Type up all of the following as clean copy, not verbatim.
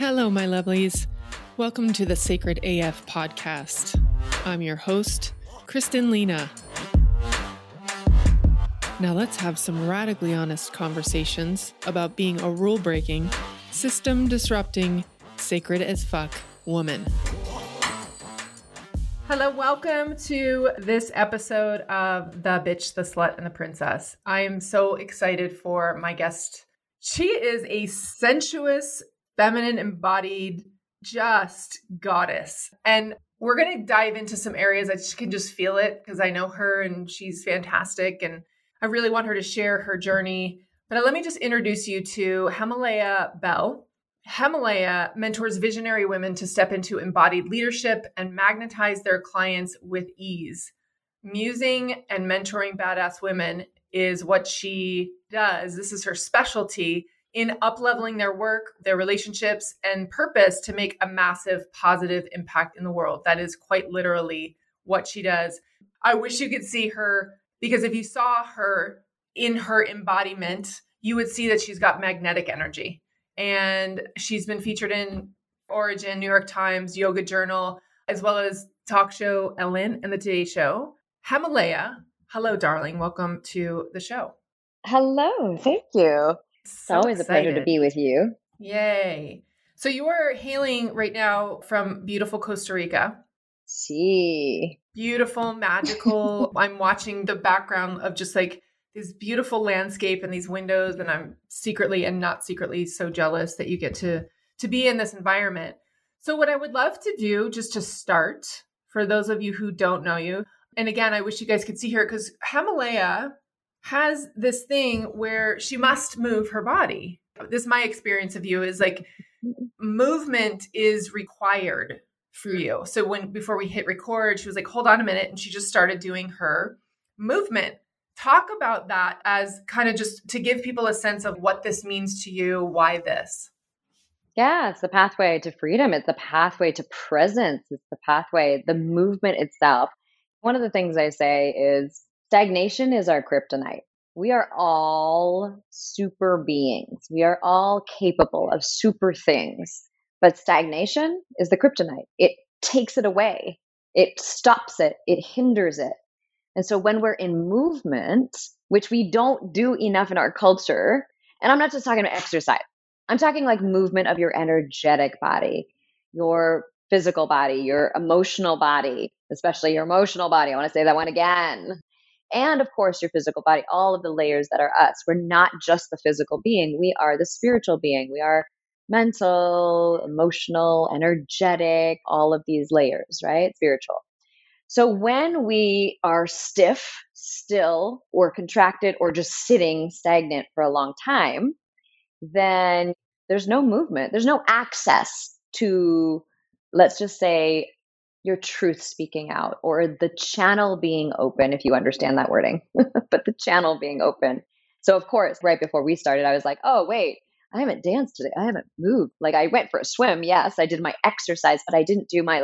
Hello, my lovelies. Welcome to the Sacred AF podcast. I'm your host, Kristen Lena. Now let's have some radically honest conversations about being a rule-breaking, system-disrupting, sacred as fuck woman. Hello, welcome to this episode of The Bitch, the Slut, and the Princess. I am so excited for my guest. She is a sensuous, feminine embodied, just goddess. And we're going to dive into some areas I can just feel it because I know her and she's fantastic. And I really want her to share her journey. But let me just introduce you to Himalaya Bell. Himalaya mentors visionary women to step into embodied leadership and magnetize their clients with ease. Musing and mentoring badass women is what she does. This is her specialty in up-leveling their work, their relationships, and purpose to make a massive positive impact in the world. That is quite literally what she does. I wish you could see her, because if you saw her in her embodiment, you would see that she's got magnetic energy. And she's been featured in Origin, New York Times, Yoga Journal, as well as talk show Ellen and the Today Show. Himalaya, hello, darling. Welcome to the show. Hello. Thank you. It's always excited. A pleasure to be with you. Yay. So you are hailing right now from beautiful Costa Rica. Sí. Beautiful, magical. I'm watching the background of just like this beautiful landscape and these windows, and I'm secretly and not secretly so jealous that you get to be in this environment. So what I would love to do, just to start, for those of you who don't know you, and again, I wish you guys could see her, because Himalaya has this thing where she must move her body. This, my experience of you is like movement is required for you. So before we hit record, she was like, hold on a minute. And she just started doing her movement. Talk about that as kind of just to give people a sense of what this means to you. Why this? Yeah, it's the pathway to freedom. It's the pathway to presence. It's the pathway, the movement itself. One of the things I say is stagnation is our kryptonite. We are all super beings. We are all capable of super things. But stagnation is the kryptonite. It takes it away. It stops it. It hinders it. And so when we're in movement, which we don't do enough in our culture, and I'm not just talking about exercise, I'm talking like movement of your energetic body, your physical body, your emotional body, especially your emotional body. I want to say that one again. And of course, your physical body, all of the layers that are us. We're not just the physical being. We are the spiritual being. We are mental, emotional, energetic, all of these layers, right? Spiritual. So when we are stiff, still, or contracted, or just sitting stagnant for a long time, then there's no movement. There's no access to, let's just say, your truth speaking out, or the channel being open, if you understand that wording, but the channel being open. So of course, right before we started, I was like, oh, wait, I haven't danced today. I haven't moved. Like I went for a swim. Yes, I did my exercise, but I didn't do my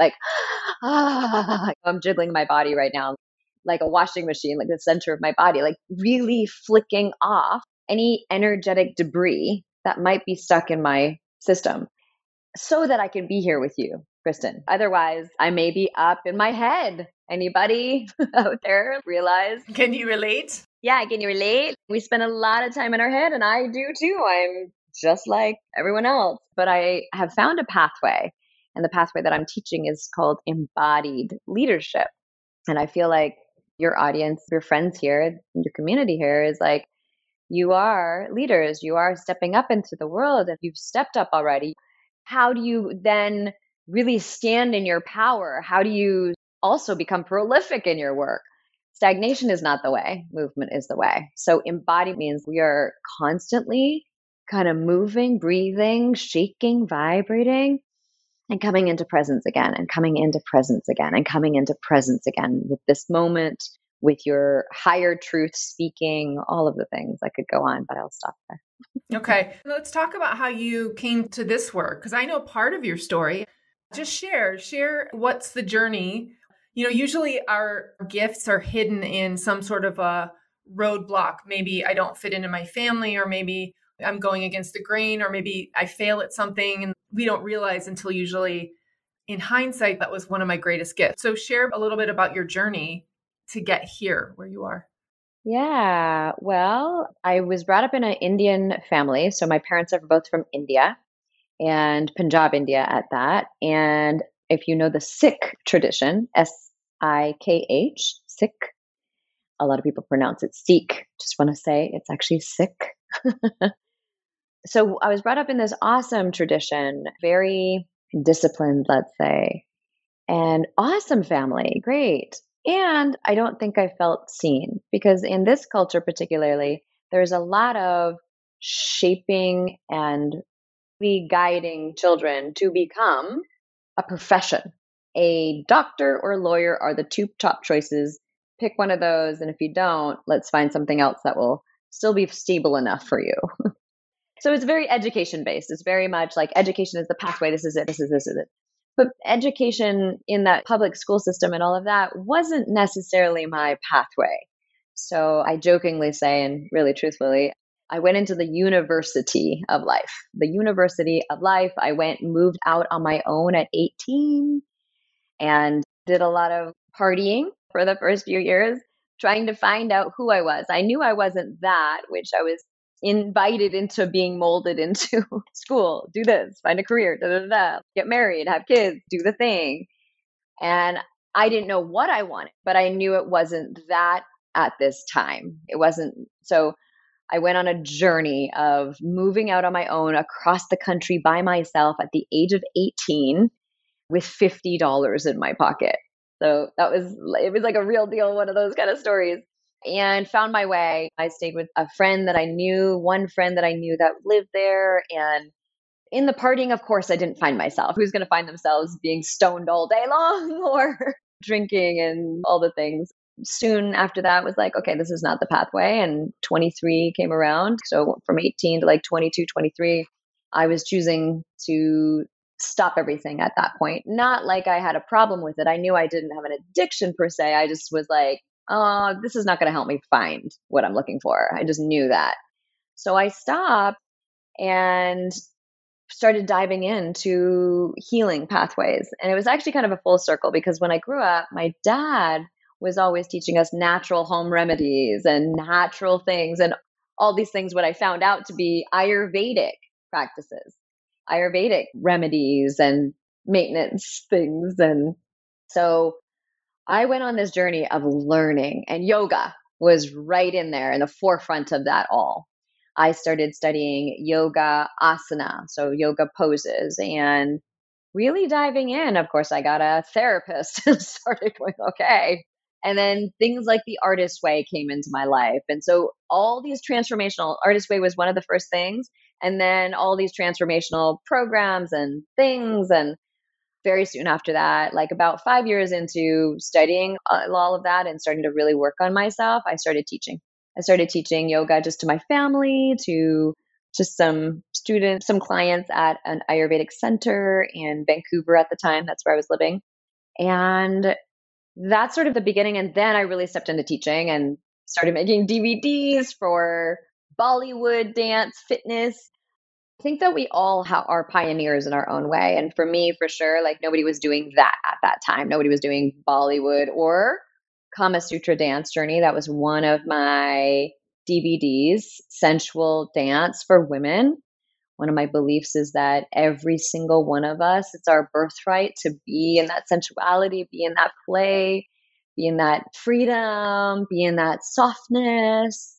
I'm jiggling my body right now, like a washing machine, like the center of my body, like really flicking off any energetic debris that might be stuck in my system so that I can be here with you, Kristen. Otherwise, I may be up in my head. Anybody out there realize? Can you relate? Yeah, can you relate? We spend a lot of time in our head, and I do too. I'm just like everyone else. But I have found a pathway, and the pathway that I'm teaching is called embodied leadership. And I feel like your audience, your friends here, your community here is like, you are leaders. You are stepping up into the world, and you've stepped up already. How do you then really stand in your power? How do you also become prolific in your work? Stagnation is not the way. Movement is the way. So embodied means we are constantly kind of moving, breathing, shaking, vibrating, and coming into presence again, and coming into presence again, and coming into presence again with this moment, with your higher truth speaking, all of the things. I could go on, but I'll stop there. Okay. Let's talk about how you came to this work, because I know part of your story. Just share what's the journey. You know, usually our gifts are hidden in some sort of a roadblock. Maybe I don't fit into my family, or maybe I'm going against the grain, or maybe I fail at something and we don't realize until usually in hindsight, that was one of my greatest gifts. So share a little bit about your journey to get here where you are. Yeah, well, I was brought up in an Indian family. So my parents are both from India and Punjab, India at that. And if you know the Sikh tradition, Sikh, Sikh, a lot of people pronounce it Sikh. Just want to say it's actually Sikh. So I was brought up in this awesome tradition, very disciplined, let's say, and awesome family. Great. And I don't think I felt seen because in this culture, particularly, there's a lot of shaping and guiding children to become a profession. A doctor or lawyer are the two top choices. Pick one of those. And if you don't, let's find something else that will still be stable enough for you. So it's very education based. It's very much like education is the pathway. This is it. This is it. But education in that public school system and all of that wasn't necessarily my pathway. So I jokingly say, and really truthfully, I went into the university of life. The university of life. I moved out on my own at 18 and did a lot of partying for the first few years, trying to find out who I was. I knew I wasn't that, which I was invited into being molded into school, do this, find a career, get married, have kids, do the thing. And I didn't know what I wanted, but I knew it wasn't that at this time. It wasn't. So I went on a journey of moving out on my own across the country by myself at the age of 18 with $50 in my pocket. So it was like a real deal, one of those kind of stories. And found my way. I stayed with a friend that I knew, one friend that I knew that lived there. And in the partying, of course, I didn't find myself. Who's going to find themselves being stoned all day long or drinking and all the things? Soon after that was like, okay, this is not the pathway. And 23 came around. So from 18 to like 22, 23, I was choosing to stop everything at that point. Not like I had a problem with it. I knew I didn't have an addiction per se. I just was like, this is not going to help me find what I'm looking for. I just knew that. So I stopped and started diving into healing pathways. And it was actually kind of a full circle because when I grew up, my dad was always teaching us natural home remedies and natural things and all these things, what I found out to be Ayurvedic practices, Ayurvedic remedies and maintenance things. And so I went on this journey of learning, and yoga was right in there in the forefront of that all. I started studying yoga asana, so yoga poses, and really diving in. Of course, I got a therapist and started going, okay. And then things like the Artist Way came into my life. And so all these transformational, Artist Way was one of the first things. And then all these transformational programs and things. And very soon after that, like about 5 years into studying all of that and starting to really work on myself, I started teaching. I started teaching yoga just to my family, to just some students, some clients at an Ayurvedic center in Vancouver at the time. That's where I was living. And that's sort of the beginning. And then I really stepped into teaching and started making DVDs for Bollywood dance, fitness. I think that we all are pioneers in our own way. And for me, for sure, like nobody was doing that at that time. Nobody was doing Bollywood or Kama Sutra dance journey. That was one of my DVDs, sensual dance for women. One of my beliefs is that every single one of us, it's our birthright to be in that sensuality, be in that play, be in that freedom, be in that softness.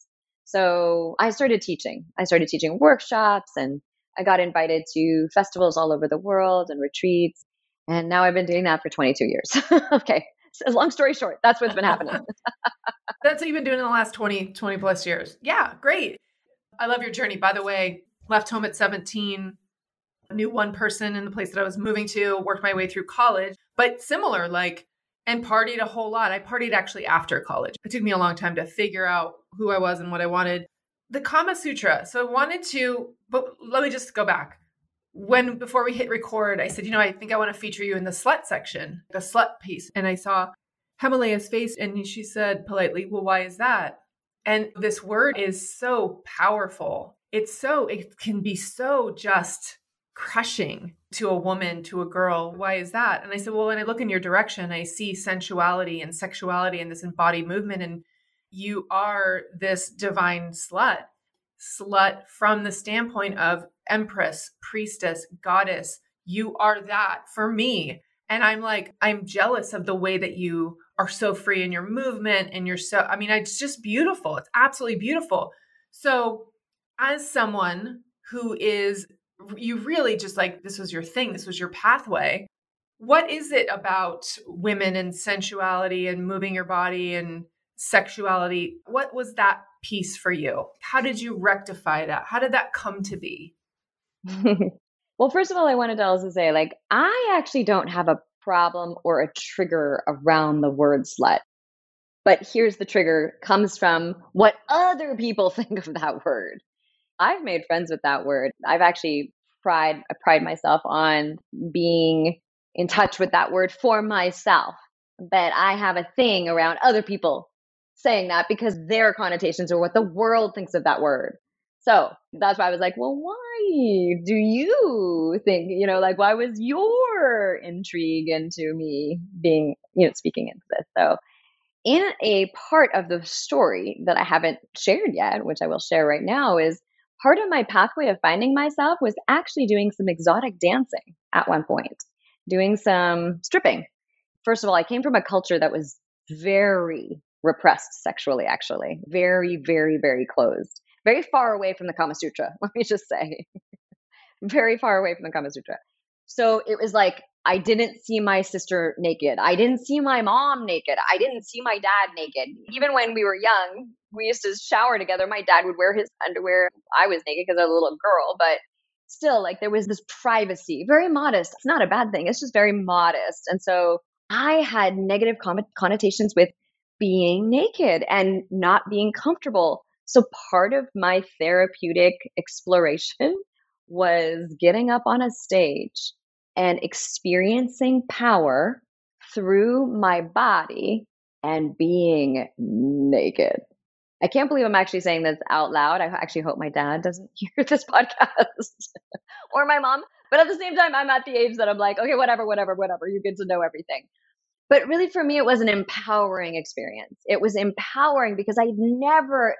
So I started teaching. I started teaching workshops and I got invited to festivals all over the world and retreats. And now I've been doing that for 22 years. Okay. So long story short, that's what's been happening. That's what you've been doing in the last 20 plus years. Yeah, great. I love your journey. By the way, left home at 17, knew one person in the place that I was moving to, worked my way through college, but similar, and partied a whole lot. I partied actually after college. It took me a long time to figure out who I was and what I wanted. The Kama Sutra. So I wanted to, but let me just go back. Before we hit record, I said, I think I want to feature you in the slut section, the slut piece. And I saw Himalaya's face and she said politely, well, why is that? And this word is so powerful. it can be so just crushing to a woman, to a girl. Why is that? And I said, well, when I look in your direction, I see sensuality and sexuality and this embodied movement. And you are this divine slut from the standpoint of empress, priestess, goddess. You are that for me. And I'm like, I'm jealous of the way that you are so free in your movement and it's just beautiful. It's absolutely beautiful. So as someone who is, you really just like, this was your thing, this was your pathway. What is it about women and sensuality and moving your body and sexuality? What was that piece for you? How did you rectify that? How did that come to be? Well, first of all, I wanted to also say, like, I actually don't have a problem or a trigger around the word slut. But here's the trigger comes from what other people think of that word. I've made friends with that word. I've actually pride myself on being in touch with that word for myself. But I have a thing around other people saying that because their connotations are what the world thinks of that word. So that's why I was like, well, why do you think, like, why was your intrigue into me being, speaking into this? So in a part of the story that I haven't shared yet, which I will share right now, is part of my pathway of finding myself was actually doing some exotic dancing at one point, doing some stripping. First of all, I came from a culture that was very repressed sexually, actually, very, very, very closed, very far away from the Kama Sutra, let me just say, very far away from the Kama Sutra. So it was like, I didn't see my sister naked. I didn't see my mom naked. I didn't see my dad naked. Even when we were young, we used to shower together. My dad would wear his underwear. I was naked because I was a little girl, but still, like, there was this privacy, very modest. It's not a bad thing. It's just very modest. And so I had negative connotations with being naked and not being comfortable. So part of my therapeutic exploration was getting up on a stage and experiencing power through my body and being naked. I can't believe I'm actually saying this out loud. I actually hope my dad doesn't hear this podcast or my mom. But at the same time, I'm at the age that I'm like, okay, whatever, you get to know everything. But really for me, it was an empowering experience. It was empowering because I'd never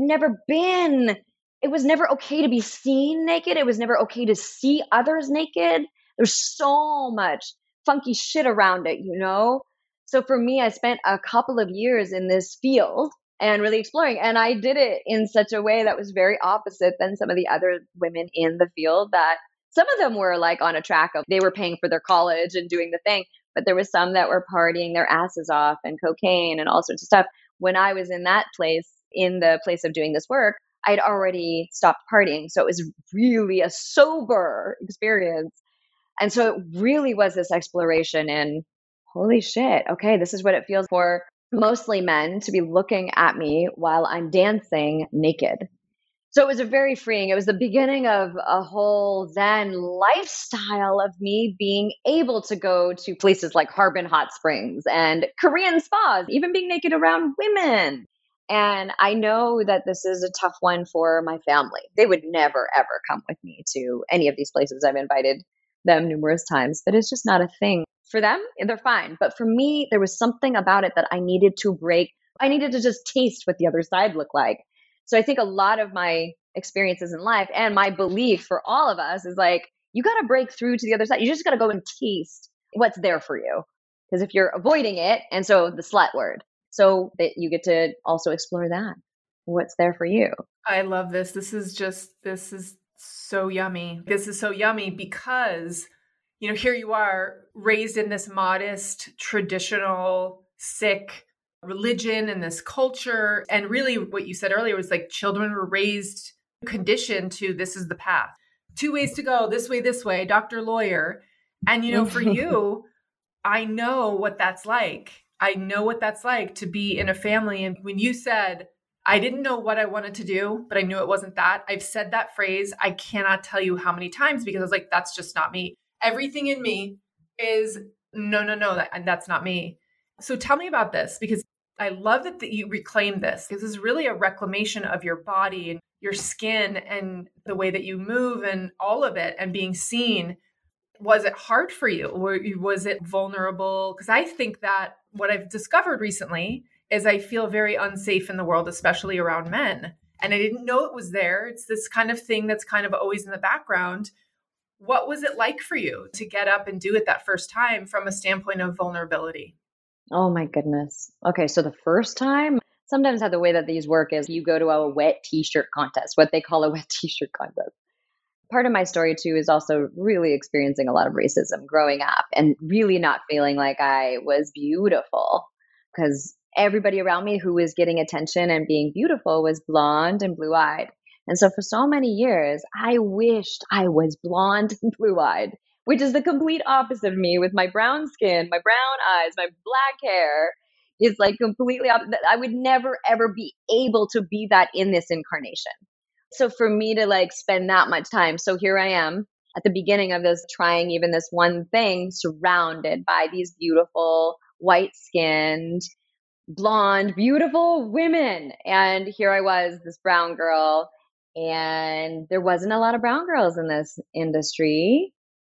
been, it was never okay to be seen naked. It was never okay to see others naked. There's so much funky shit around it, So for me, I spent a couple of years in this field and really exploring. And I did it in such a way that was very opposite than some of the other women in the field, that some of them were like on a track of, they were paying for their college and doing the thing. But there was some that were partying their asses off and cocaine and all sorts of stuff. When I was in that place, in the place of doing this work, I'd already stopped partying. So it was really a sober experience. And so it really was this exploration in, holy shit, okay, this is what it feels for mostly men to be looking at me while I'm dancing naked. So it was a very freeing, it was the beginning of a whole Zen lifestyle of me being able to go to places like Harbin Hot Springs and Korean spas, even being naked around women. And I know that this is a tough one for my family. They would never, ever come with me to any of these places. I've invited them numerous times, but it's just not a thing. For them, they're fine. But for me, there was something about it that I needed to break. I needed to just taste what the other side looked like. So I think a lot of my experiences in life and my belief for all of us is like, you got to break through to the other side. You just got to go and taste what's there for you. Because if you're avoiding it, and so the slut word, so that you get to also explore that, what's there for you. I love this. This is so yummy. This is so yummy because, here you are raised in this modest, traditional, Sikh religion and this culture. And really what you said earlier was like children were raised, conditioned to, this is the path. 2 ways to go, this way, doctor, lawyer. And, for you, I know what that's like. I know what that's like to be in a family. And when you said, I didn't know what I wanted to do, but I knew it wasn't that. I've said that phrase, I cannot tell you how many times, because I was like, that's just not me. Everything in me is no, that's not me. So tell me about this, because I love that you reclaim this, because this is really a reclamation of your body. And your skin and the way that you move and all of it and being seen. Was it hard for you? Was it vulnerable? Because I think that what I've discovered recently is I feel very unsafe in the world, especially around men. And I didn't know it was there. It's this kind of thing that's kind of always in the background. What was it like for you to get up and do it that first time from a standpoint of vulnerability? Oh my goodness. Okay, so the first time, sometimes how the way that these work is you go to a wet t-shirt contest, what they call a wet t-shirt contest. Part of my story too is also really experiencing a lot of racism growing up and really not feeling like I was beautiful because everybody around me who was getting attention and being beautiful was blonde and blue-eyed. And so for so many years, I wished I was blonde and blue-eyed, which is the complete opposite of me with my brown skin, my brown eyes, my black hair. Is like completely opposite. I would never ever be able to be that in this incarnation. So for me to like spend that much time, so here I am at the beginning of this, trying even this one thing, surrounded by these beautiful, white skinned, blonde, beautiful women. And here I was, this brown girl, and there wasn't a lot of brown girls in this industry.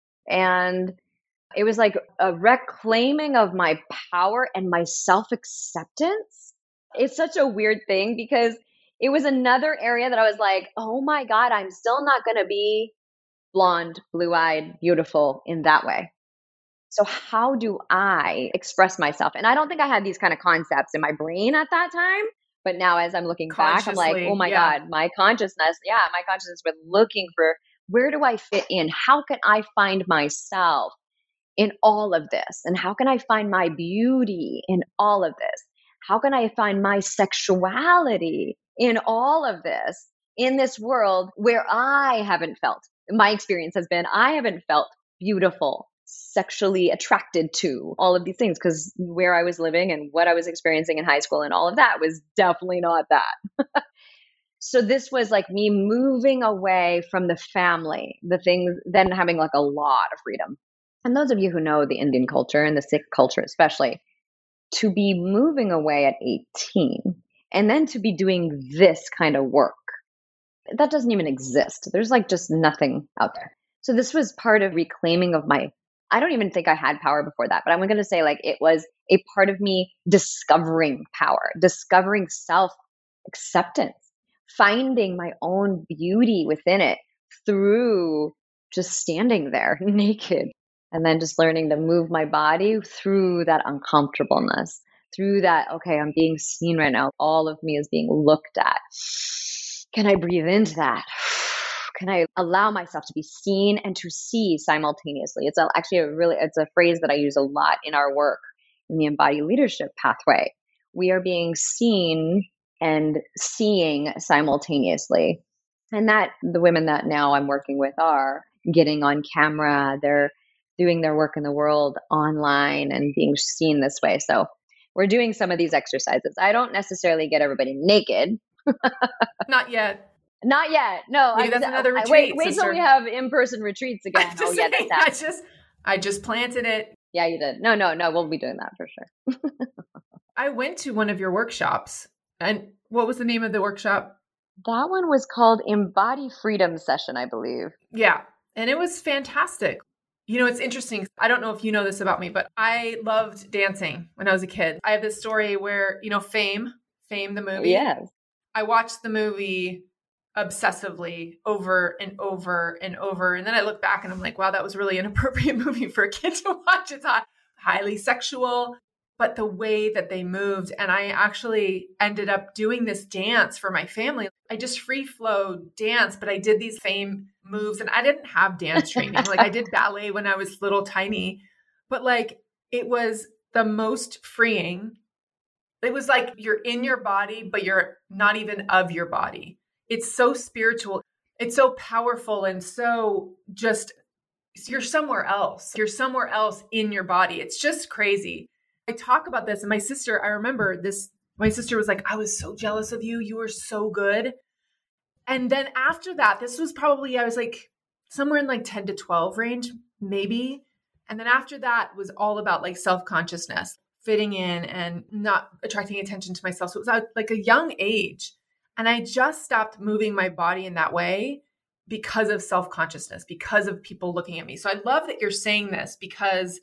And it was like a reclaiming of my power and my self acceptance. It's such a weird thing because it was another area that I was like, oh my God, I'm still not going to be blonde, blue eyed, beautiful in that way. So, how do I express myself? And I don't think I had these kind of concepts in my brain at that time. But now, as I'm looking back, I'm like, oh my God, my consciousness was looking for where do I fit in? How can I find myself in all of this? And how can I find my beauty in all of this? How can I find my sexuality in all of this, in this world where I haven't felt? My experience has been I haven't felt beautiful, sexually attracted to all of these things because where I was living and what I was experiencing in high school and all of that was definitely not that. So this was like me moving away from the family, the things, then having like a lot of freedom. And those of you who know the Indian culture and the Sikh culture especially, to be moving away at 18 and then to be doing this kind of work, that doesn't even exist. There's like just nothing out there. So this was part of reclaiming of my, I don't even think I had power before that, but I'm going to say like it was a part of me discovering power, discovering self-acceptance, finding my own beauty within it through just standing there naked. And then just learning to move my body through that uncomfortableness, through that, okay, I'm being seen right now. All of me is being looked at. Can I breathe into that? Can I allow myself to be seen and to see simultaneously? It's a phrase that I use a lot in our work in the embodied leadership pathway. We are being seen and seeing simultaneously. And that the women that now I'm working with are getting on camera. They're doing their work in the world online and being seen this way. So we're doing some of these exercises. I don't necessarily get everybody naked. Not yet. Not yet. No. Maybe that's another retreat. Wait till we have in-person retreats again. Oh yeah, I just planted it. Yeah, you did. No. We'll be doing that for sure. I went to one of your workshops. And what was the name of the workshop? That one was called Embody Freedom Session, I believe. Yeah. And it was fantastic. You know, it's interesting. I don't know if you know this about me, but I loved dancing when I was a kid. I have this story where, you know, Fame, the movie. Yes. I watched the movie obsessively over and over and over. And then I look back and I'm like, wow, that was really an inappropriate movie for a kid to watch. It's highly sexual, but the way that they moved. And I actually ended up doing this dance for my family. I just free flow dance, but I did these Fame moves and I didn't have dance training. Like I did ballet when I was little tiny, but like it was the most freeing. It was like you're in your body, but you're not even of your body. It's so spiritual. It's so powerful and so just, you're somewhere else. You're somewhere else in your body. It's just crazy. I talk about this and my sister, I remember this, my sister was like, I was so jealous of you. You were so good. And then after that, this was probably, I was like somewhere in like 10 to 12 range, maybe. And then after that was all about like self-consciousness, fitting in and not attracting attention to myself. So it was like a young age. And I just stopped moving my body in that way because of self-consciousness, because of people looking at me. So I love that you're saying this because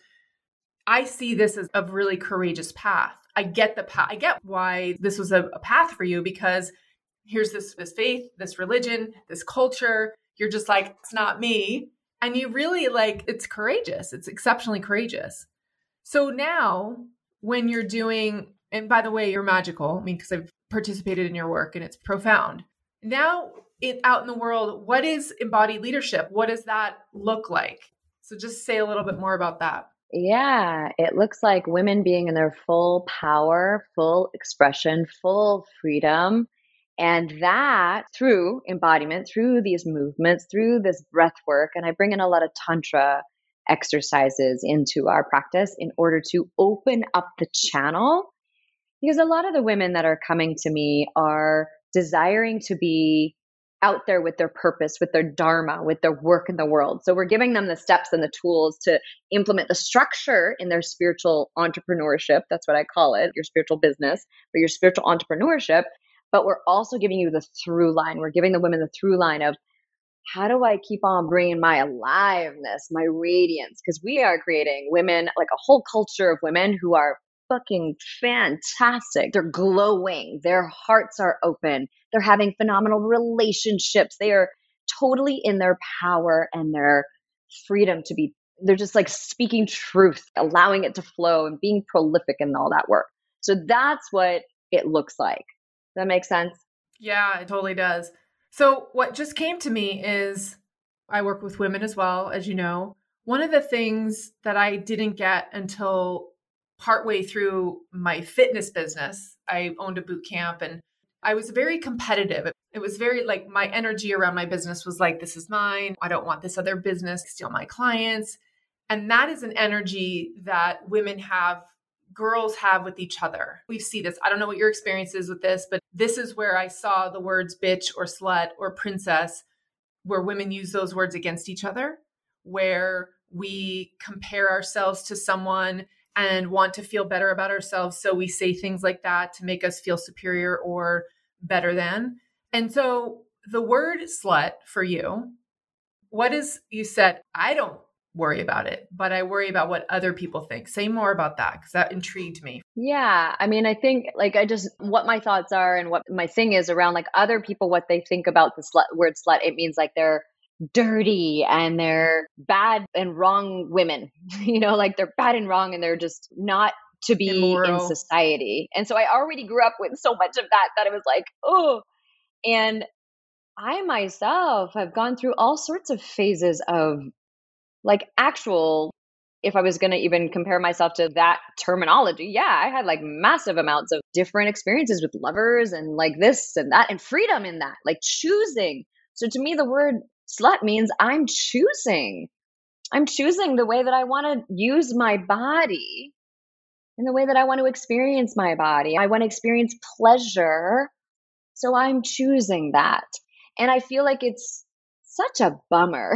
I see this as a really courageous path. I get the path. I get why this was a path for you, because here's this faith, this religion, this culture. You're just like, it's not me. And you really like, it's courageous. It's exceptionally courageous. So now when you're doing, and by the way, you're magical. I mean, because I've participated in your work and it's profound. Now out in the world, what is embodied leadership? What does that look like? So just say a little bit more about that. Yeah, it looks like women being in their full power, full expression, full freedom. And that through embodiment, through these movements, through this breath work. And I bring in a lot of Tantra exercises into our practice in order to open up the channel. Because a lot of the women that are coming to me are desiring to be out there with their purpose, with their dharma, with their work in the world. So we're giving them the steps and the tools to implement the structure in their spiritual entrepreneurship. That's what I call it, your spiritual business, but your spiritual entrepreneurship. But we're also giving you the through line. We're giving the women the through line of, how do I keep on bringing my aliveness, my radiance? Because we are creating women, like a whole culture of women who are fucking fantastic. They're glowing. Their hearts are open. They're having phenomenal relationships. They are totally in their power and their freedom to be, they're just like speaking truth, allowing it to flow and being prolific and all that work. So that's what it looks like. Does that make sense? Yeah, it totally does. So what just came to me is I work with women as well, as you know. One of the things that I didn't get until partway through my fitness business, I owned a boot camp and I was very competitive. It was very like my energy around my business was like, this is mine. I don't want this other business to steal my clients. And that is an energy that women have, girls have with each other. We see this. I don't know what your experience is with this, but this is where I saw the words bitch or slut or princess, where women use those words against each other, where we compare ourselves to someone and want to feel better about ourselves. So we say things like that to make us feel superior or better than. And so the word slut for you, what is, you said, I don't worry about it, but I worry about what other people think. Say more about that, because that intrigued me. Yeah. I mean, I think like what my thoughts are and what my thing is around like other people, what they think about the word slut, it means like they're dirty and they're bad and wrong women, like they're bad and wrong and they're just not to be Immoral. In society. And so I already grew up with so much of that it was like, oh, and I myself have gone through all sorts of phases of like actual, if I was going to even compare myself to that terminology, yeah, I had like massive amounts of different experiences with lovers and like this and that and freedom in that, like choosing. So to me, the word slut means I'm choosing. I'm choosing the way that I want to use my body and the way that I want to experience my body. I want to experience pleasure. So I'm choosing that. And I feel like it's such a bummer.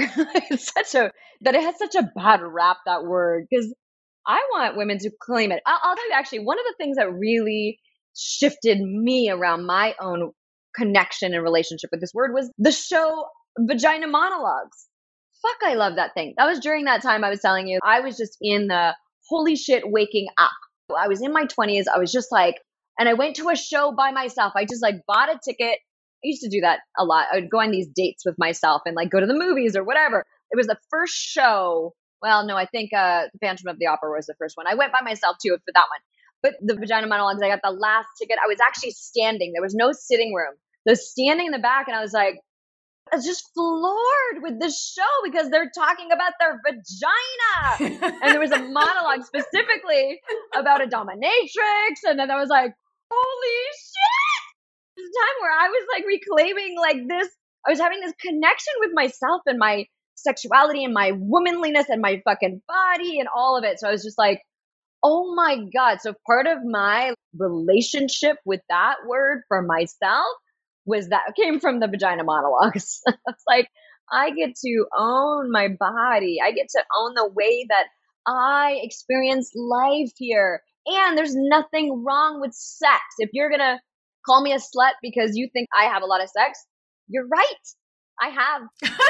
That it has such a bad rap, that word, because I want women to claim it. I'll tell you, actually, one of the things that really shifted me around my own connection and relationship with this word was the show Vagina Monologues. Fuck, I love that thing. That was during that time I was telling you, I was just in the holy shit waking up. I was in my 20s. I was just like, and I went to a show by myself. I just like bought a ticket. I used to do that a lot. I would go on these dates with myself and like go to the movies or whatever. It was the first show. Well, no, I think The Phantom of the Opera was the first one. I went by myself too for that one. But the Vagina Monologues, I got the last ticket. I was actually standing. There was no sitting room. I was standing in the back and I was like, I was just floored with this show because they're talking about their vagina. And there was a monologue specifically about a dominatrix. And then I was like, holy shit. This time where I was like reclaiming like this, I was having this connection with myself and my sexuality and my womanliness and my fucking body and all of it. So I was just like, oh my God. So part of my relationship with that word for myself was that came from the Vagina Monologues. It's like, I get to own my body. I get to own the way that I experience life here. And there's nothing wrong with sex. If you're going to call me a slut because you think I have a lot of sex. You're right. I have.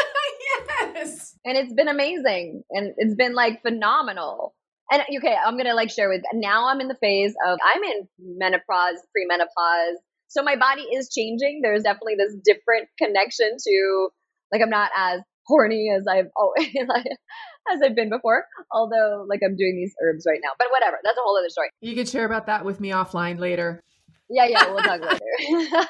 Yes. And it's been amazing. And it's been like phenomenal. And okay, I'm going to like share with, now I'm in the phase of, I'm in menopause, premenopause. So my body is changing. There's definitely this different connection to, like, I'm not as horny as I've always, as I've been before. Although, like, I'm doing these herbs right now, but whatever. That's a whole other story. You can share about that with me offline later. Yeah, we'll talk later.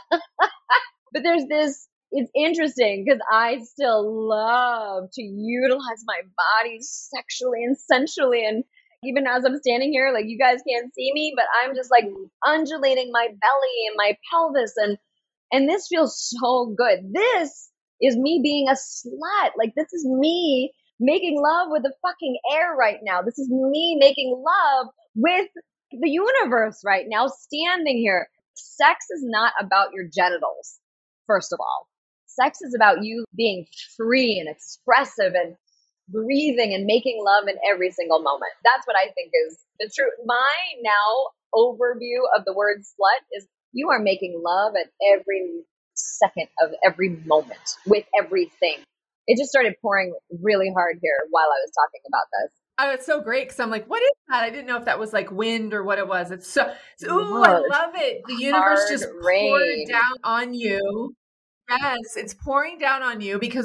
But there's this, it's interesting because I still love to utilize my body sexually and sensually. And even as I'm standing here, like, you guys can't see me, but I'm just like undulating my belly and my pelvis. And this feels so good. This is me being a slut. Like, this is me making love with the fucking air right now. This is me making love with the universe right now, standing here. Sex is not about your genitals, first of all. Sex is about you being free and expressive and breathing and making love in every single moment. That's what I think is the truth. My now overview of the word slut is you are making love at every second of every moment with everything. It just started pouring really hard here while I was talking about this. Oh, it's so great because I'm like, what is that? I didn't know if that was like wind or what it was. It's so, ooh, I love it. The universe just poured down on you. Yes, it's pouring down on you because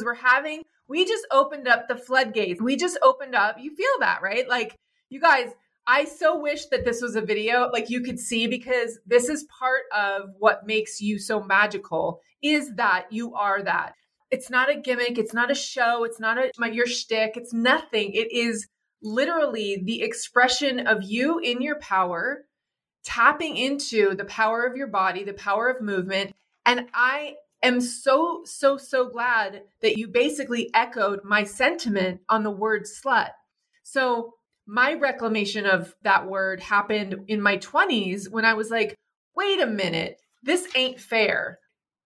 we just opened up the floodgates. We just opened up. You feel that, right? Like, you guys, I so wish that this was a video, like you could see, because this is part of what makes you so magical, is that you are that. It's not a gimmick. It's not a show. It's not your shtick. It's nothing. It is literally the expression of you in your power, tapping into the power of your body, the power of movement. And I am so glad that you basically echoed my sentiment on the word slut. So my reclamation of that word happened in my 20s when I was like, wait a minute, this ain't fair.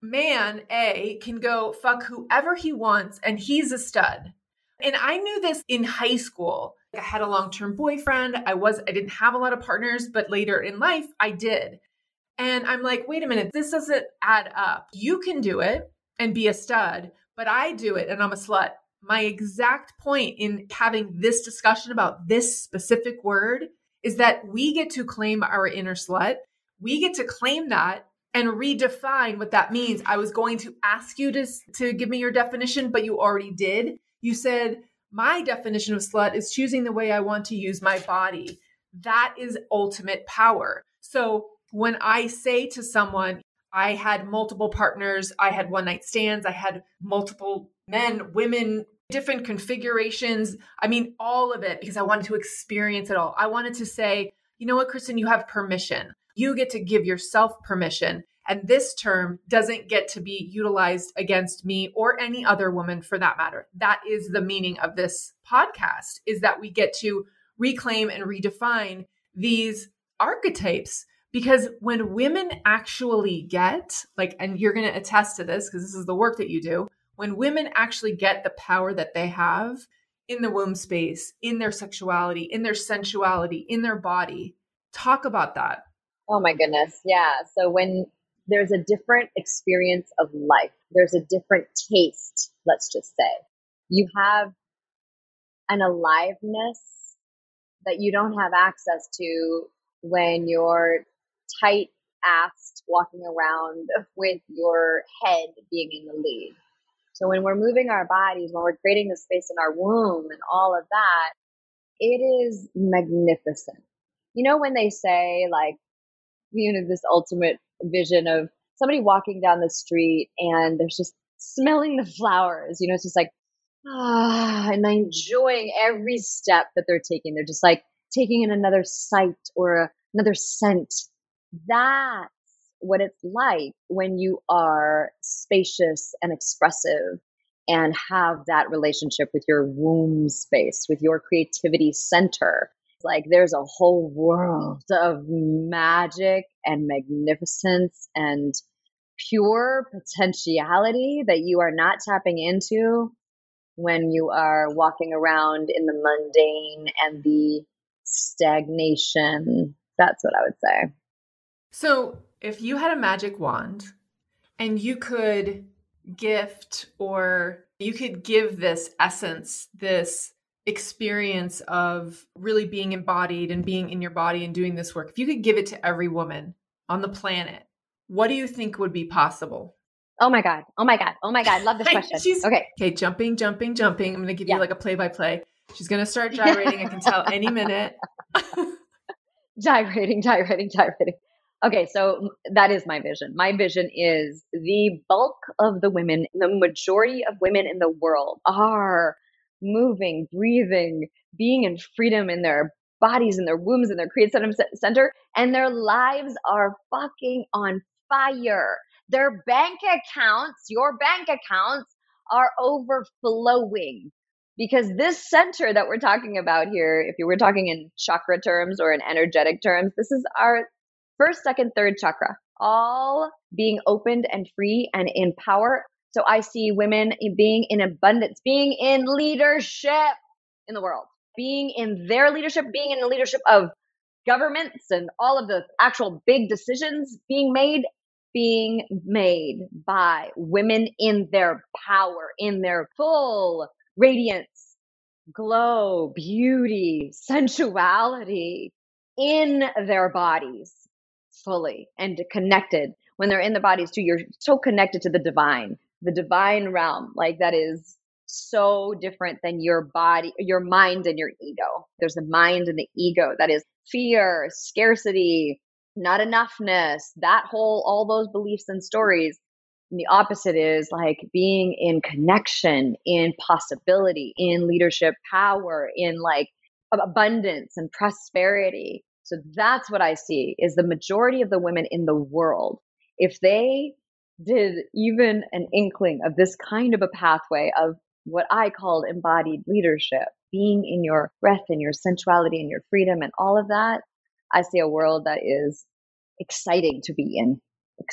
Man A can go fuck whoever he wants and he's a stud. And I knew this in high school. I had a long-term boyfriend. I didn't have a lot of partners, but later in life I did. And I'm like, wait a minute, this doesn't add up. You can do it and be a stud, but I do it and I'm a slut. My exact point in having this discussion about this specific word is that we get to claim our inner slut. We get to claim that and redefine what that means. I was going to ask you to give me your definition, but you already did. You said, my definition of slut is choosing the way I want to use my body. That is ultimate power. So when I say to someone, I had multiple partners, I had one night stands, I had multiple men, women, different configurations. I mean, all of it, because I wanted to experience it all. I wanted to say, you know what, Kristen, you have permission. You get to give yourself permission. And this term doesn't get to be utilized against me or any other woman for that matter. That is the meaning of this podcast, is that we get to reclaim and redefine these archetypes. Because when women actually get, like, and you're going to attest to this because this is the work that you do, when women actually get the power that they have in the womb space, in their sexuality, in their sensuality, in their body, talk about that. Oh my goodness. Yeah. So when there's a different experience of life, there's a different taste, let's just say. You have an aliveness that you don't have access to when you're tight-assed walking around with your head being in the lead. So when we're moving our bodies, when we're creating the space in our womb and all of that, it is magnificent. You know, when they say, like, you know, this ultimate vision of somebody walking down the street and there's just smelling the flowers, you know, it's just like, and enjoying every step that they're taking. They're just like taking in another sight or another scent. That's what it's like when you are spacious and expressive and have that relationship with your womb space, with your creativity center. Like, there's a whole world of magic and magnificence and pure potentiality that you are not tapping into when you are walking around in the mundane and the stagnation. That's what I would say. So If you had a magic wand and you could gift or you could give this essence, this experience of really being embodied and being in your body and doing this work, if you could give it to every woman on the planet, what do you think would be possible? Oh my God. Oh my God. Oh my God. Love this question. Okay, jumping. I'm going to give you like a play-by-play. She's going to start gyrating. I can tell any minute. Gyrating. Okay, so that is my vision. My vision is the bulk of the women, the majority of women in the world are moving, breathing, being in freedom in their bodies, in their wombs, in their creative center, and their lives are fucking on fire. Their bank accounts, your bank accounts, are overflowing. Because this center that we're talking about here, if you were talking in chakra terms or in energetic terms, this is our first, second, third chakra, all being opened and free and in power. So I see women being in abundance, being in leadership in the world, being in their leadership, being in the leadership of governments and all of the actual big decisions being made by women in their power, in their full radiance, glow, beauty, sensuality in their bodies fully and connected. When they're in the bodies too, you're so connected to the divine realm. Like that is so different than your body, your mind and your ego. There's the mind and the ego that is fear, scarcity, not enoughness, all those beliefs and stories. And the opposite is like being in connection, in possibility, in leadership power, in like abundance and prosperity. So that's what I see is the majority of the women in the world, if they did even an inkling of this kind of a pathway of what I called embodied leadership, being in your breath and your sensuality and your freedom and all of that, I see a world that is exciting to be in.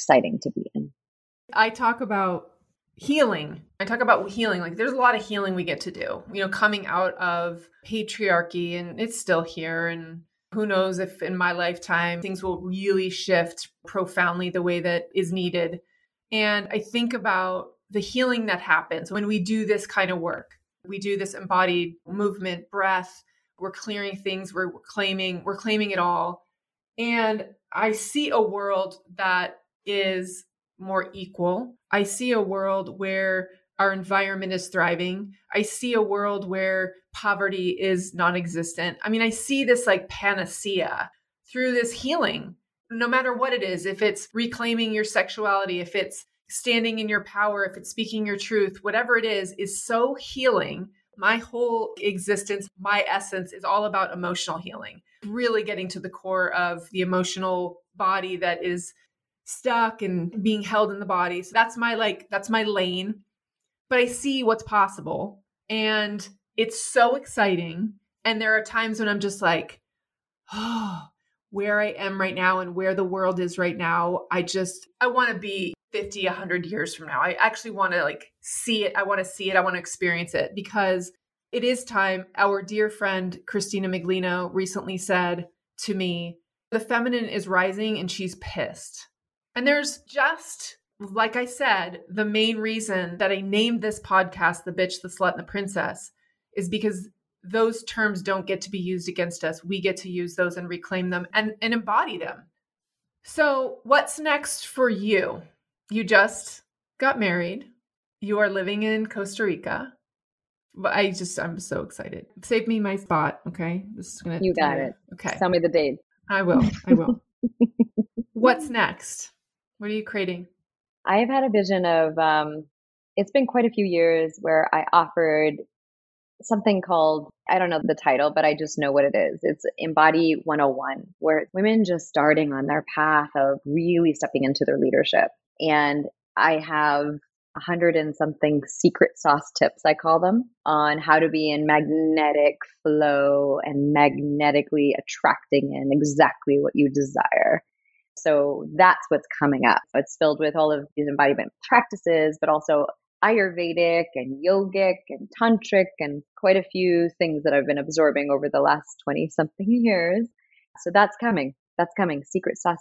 I talk about healing. Like there's a lot of healing we get to do, coming out of patriarchy, and it's still here. And who knows if in my lifetime things will really shift profoundly the way that is needed. And I think about the healing that happens when we do this kind of work. We do this embodied movement, breath, we're clearing things, we're claiming it all. And I see a world that is more equal. I see a world where our environment is thriving. I see a world where poverty is non-existent. I mean, I see this like panacea through this healing, no matter what it is. If it's reclaiming your sexuality, if it's standing in your power, if it's speaking your truth, whatever it is so healing. My whole existence, my essence is all about emotional healing, really getting to the core of the emotional body that is stuck and being held in the body. So that's my lane. But I see what's possible and it's so exciting. And there are times when I'm just like, oh, where I am right now and where the world is right now. I want to be 50, 100 years from now. I actually want to like see it. I want to see it. I want to experience it because it is time. Our dear friend, Christina Miglino, recently said to me, the feminine is rising and she's pissed. And there's just, like I said, the main reason that I named this podcast, The Bitch, the Slut, and the Princess, is because those terms don't get to be used against us. We get to use those and reclaim them and embody them. So what's next for you? You just got married. You are living in Costa Rica. But I'm so excited. Save me my spot, okay? You got it. Okay. Tell me the date. I will. What's next? What are you creating? I have had a vision of, it's been quite a few years where I offered something called, I don't know the title, but I just know what it is. It's Embody 101, where it's women just starting on their path of really stepping into their leadership. And I have 100 and something secret sauce tips, I call them, on how to be in magnetic flow and magnetically attracting in exactly what you desire. So that's what's coming up. It's filled with all of these embodiment practices, but also Ayurvedic and yogic and tantric and quite a few things that I've been absorbing over the last 20 something years. So that's coming. Secret sauce tip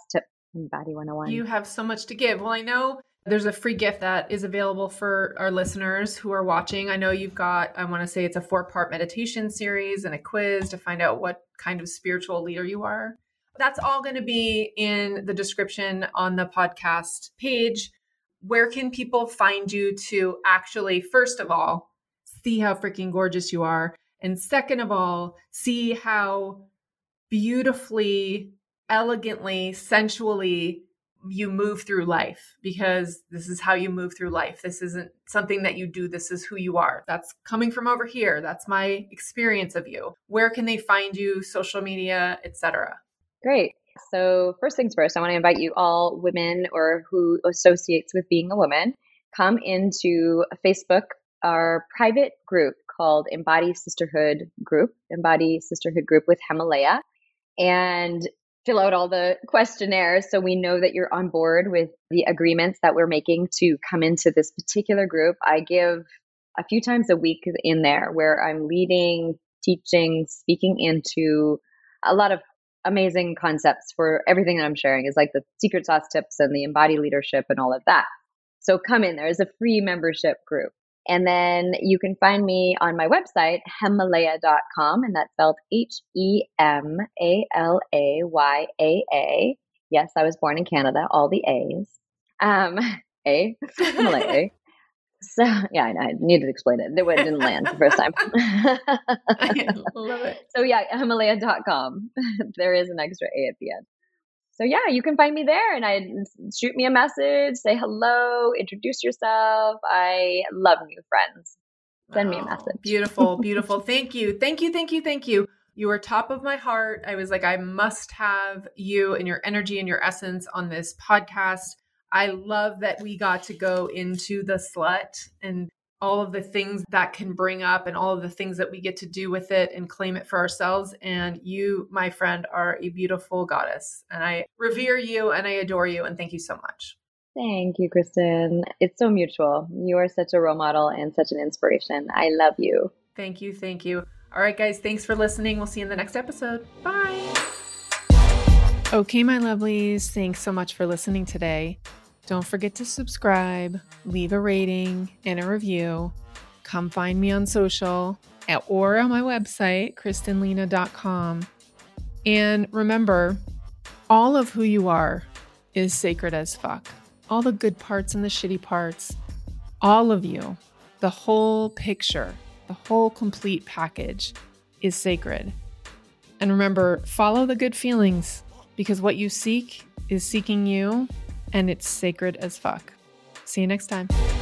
Embody 101. You have so much to give. Well, I know there's a free gift that is available for our listeners who are watching. I know you've got, I want to say it's a 4-part meditation series and a quiz to find out what kind of spiritual leader you are. That's all going to be in the description on the podcast page. Where can people find you to actually, first of all, see how freaking gorgeous you are? And second of all, see how beautifully, elegantly, sensually you move through life, because this is how you move through life. This isn't something that you do. This is who you are. That's coming from over here. That's my experience of you. Where can they find you, social media, etc.? Great. So first things first, I want to invite you all, women or who associates with being a woman, come into Facebook, our private group called Embody Sisterhood Group with Himalaya, and fill out all the questionnaires so we know that you're on board with the agreements that we're making to come into this particular group. I give a few times a week in there where I'm leading, teaching, speaking into a lot of amazing concepts for everything that I'm sharing is like the secret sauce tips and the embody leadership and all of that. So come in, there's a free membership group. And then you can find me on my website, Himalaya.com, and that's spelled Hemalaya. Yes, I was born in Canada, all the A's. Himalaya. So, yeah, I needed to explain it. It didn't land the first time. I love it. So, yeah, Himalaya.com. There is an extra A at the end. So, yeah, you can find me there and shoot me a message, say hello, introduce yourself. I love new friends. Send me a message. Beautiful, beautiful. Thank you. Thank you, thank you, thank you. You are top of my heart. I was like, I must have you and your energy and your essence on this podcast. I love that we got to go into the slut and all of the things that can bring up and all of the things that we get to do with it and claim it for ourselves. And you, my friend, are a beautiful goddess. And I revere you and I adore you. And thank you so much. Thank you, Kristen. It's so mutual. You are such a role model and such an inspiration. I love you. Thank you. Thank you. All right, guys, thanks for listening. We'll see you in the next episode. Bye. Okay, my lovelies, thanks so much for listening today. Don't forget to subscribe, leave a rating and a review. Come find me on social or on my website, KristenLena.com. And remember, all of who you are is sacred as fuck. All the good parts and the shitty parts, all of you, the whole picture, the whole complete package is sacred. And remember, follow the good feelings, because what you seek is seeking you, and it's sacred as fuck. See you next time.